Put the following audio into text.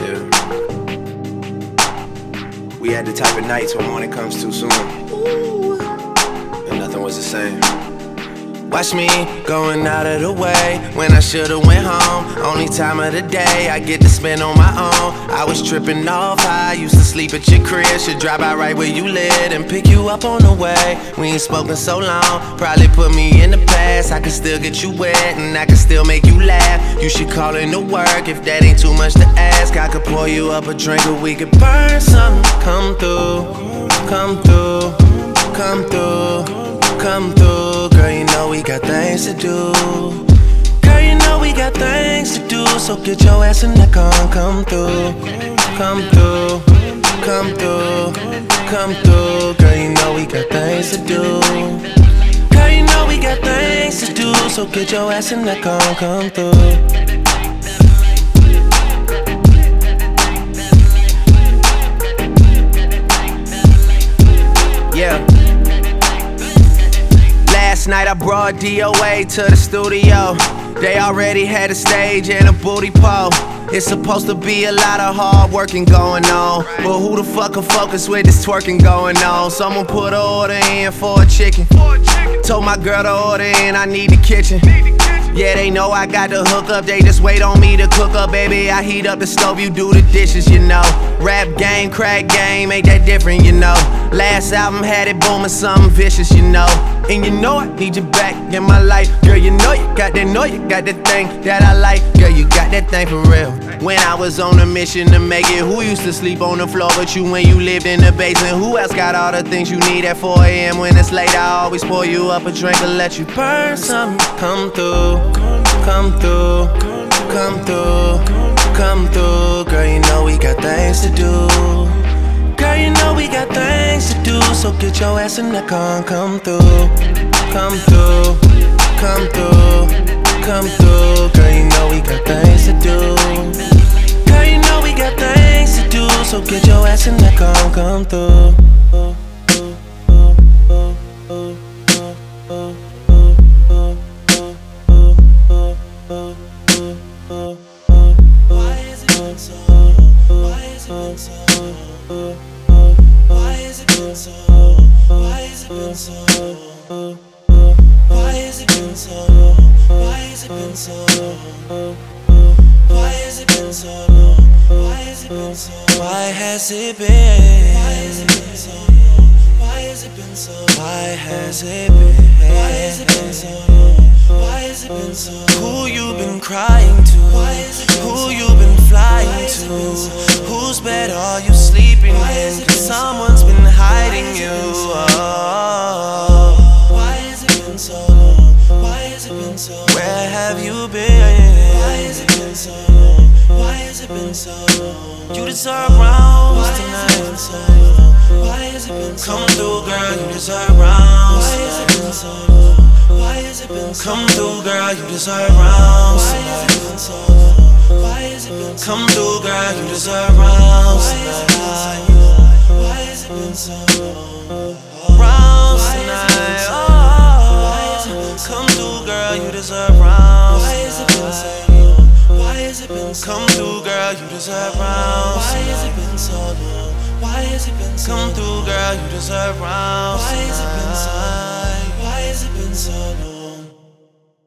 Yeah. We had the type of nights when morning comes too soon, and nothing was the same. Watch me going out of the way when I should've went home. Only time of the day I get to spend on my own. I was tripping off how I used to sleep at your crib. Should drop out right where you live and pick you up on the way. We ain't spoken so long, probably put me in the past. I can still get you wet and I can still make you laugh. You should call in to work if that ain't too much to ask. I could pour you up a drink or we could burn something. Come through, come through, come through, come through. Girl, you know we got things to do. Girl, you know we got things to do. So get your ass in the car and come through. Come through, come through, come through. Girl, you know we got things to do. Girl, you know we got things to do. So get your ass in the car and come through. Yeah. Last night I brought DOA to the studio. They already had a stage and a booty pole. It's supposed to be a lot of hard working going on, but who the fuck can focus with this twerking going on? Someone put an order in for a chicken. Told my girl to order in, I need the kitchen. Yeah, they know I got the hook up, they just wait on me to cook up, baby. I heat up the stove, you do the dishes, you know. Rap game, crack game, ain't that different, you know. Last album had it booming, something vicious, you know. And you know I need you back in my life. Girl, you know you got that thing that I like. Girl, you got that thing for real. When I was on a mission to make it, who used to sleep on the floor but you when you lived in the basement? Who else got all the things you need at 4 AM when it's late? I always pour you up a drink and let you burn something. Come through, come through, come through, come through. Girl, you know we got things to do. Girl, you know we got things to do. So get your ass in the car and come through. Come through, come through, come through. Girl, you know we got things to do. Girl, you know we got things to do. So get your ass in the car and come through. Why has it been so? Why has it been so? Why has it been so? Why has it been so? Why has it been so? Why has it been so? Why has it been so? Why has it been so? Why has it been? Why has it been so? Why has it been so? Why has it been? Why has it been so? Why has it been so? Who you been crying to? Who you been flying to? Whose bed are you sleeping in? 'Cause someone's been hiding you. Why has it been so long? Why has it been so long? Where have you been? Why has it been so long? Why has it been so long? You deserve rounds tonight. Why has it been so long? Come through, girl, you deserve rounds. Why has it been so long? Why has it been so long? Come through, girl, you deserve rounds tonight. Why has it been so long? Why has it been so long? Come through, girl, you deserve rounds tonight. Why has it been so long? Rounds tonight. Come through, girl, you deserve rounds. Why has it been so long? Why has it been so long? Come through, girl, you deserve rounds. Why has it been so long? Why has it been so long? Come through, girl, you deserve rounds. Why has it been so long? Why has it been so long?